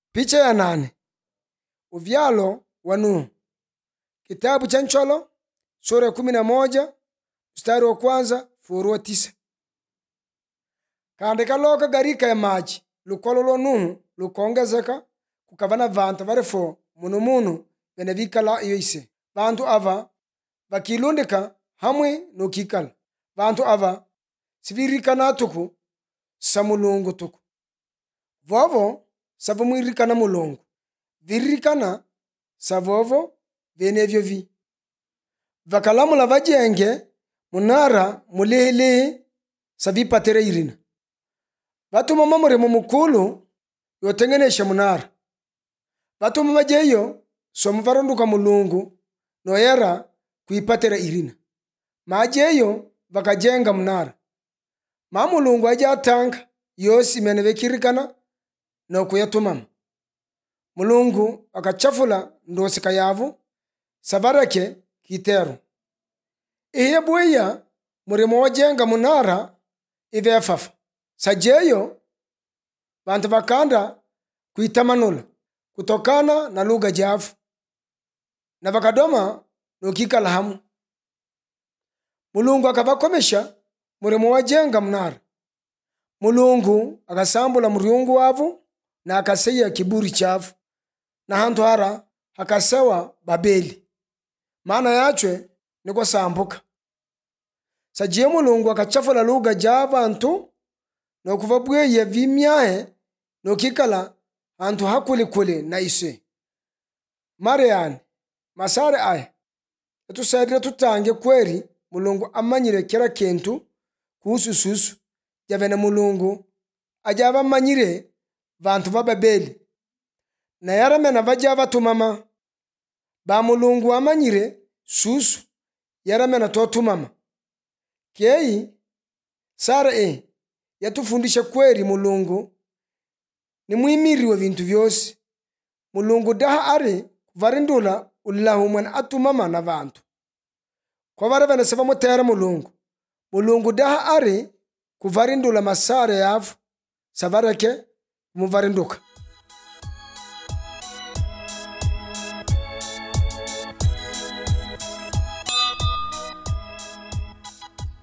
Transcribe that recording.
Picha ya 8. Uvyalo wa Nuhu. Kitabu cha Ncholo sura ya 11 mstari wa kwanza fungu wa 9. Kandi kaloka garika ya maji lukolo lo Nuhu lukongezeka kukavana vantu varifo munu bene vikala iyo ise. Vantu ava vakilundika hamwe nukikala. Vantu ava sivirikana tuku sa Mulungu tuku. Vovo savumwirikana Mulungu. Viririkana savovo venevyo vi. Vakalamula vajenge munara mulehe savipatere irina. Vatuma murimo mukulu yotengenesha munara. Vatuma majeyo somuvaronduka Mulungu noyera kuipatera irina. Majeyo vakajenga munara. Mulungu ajatanga yosi mene vekirikana na kuyatumama. Mulungu akachafula ndosika yavu savarake kitero. Ihe buya murimo wajenga munara ivefafa. Sajeyo vantu vakanda kuitamanula kutokana na lugha javu na vakadoma nukikala hamu. Mulungu akavakomesha murimo wajenga munara. Mulungu akasambula muriungu wavu na akaseya kiburi chavu na hantu hara akasewa Babeli. Maana yachwe niko sambuka. Sajie Mulungu akachafula lugha ja vantu na kuvabweye vimyahe nokikala hantu hakulikuli na ise. Mariani masare aya etusaidire tutange kweri Mulungu amanyire kila kintu kuhusu susu javene Mulungu ajava manyire vantu va Babeli na yaramena vajava tumama ba Mulungu amanyire susu yaramena totumama. Kei Sara yatufundisha kweri Mulungu ni mwimiri wa vintu vyose. Mulungu daha ari kuvarindula ulahu mwana atumama na vantu. Kwa varavene seva mutera Mulungu. Mulungu daha ari kuvarindula masare yavu savarake muvarinduka.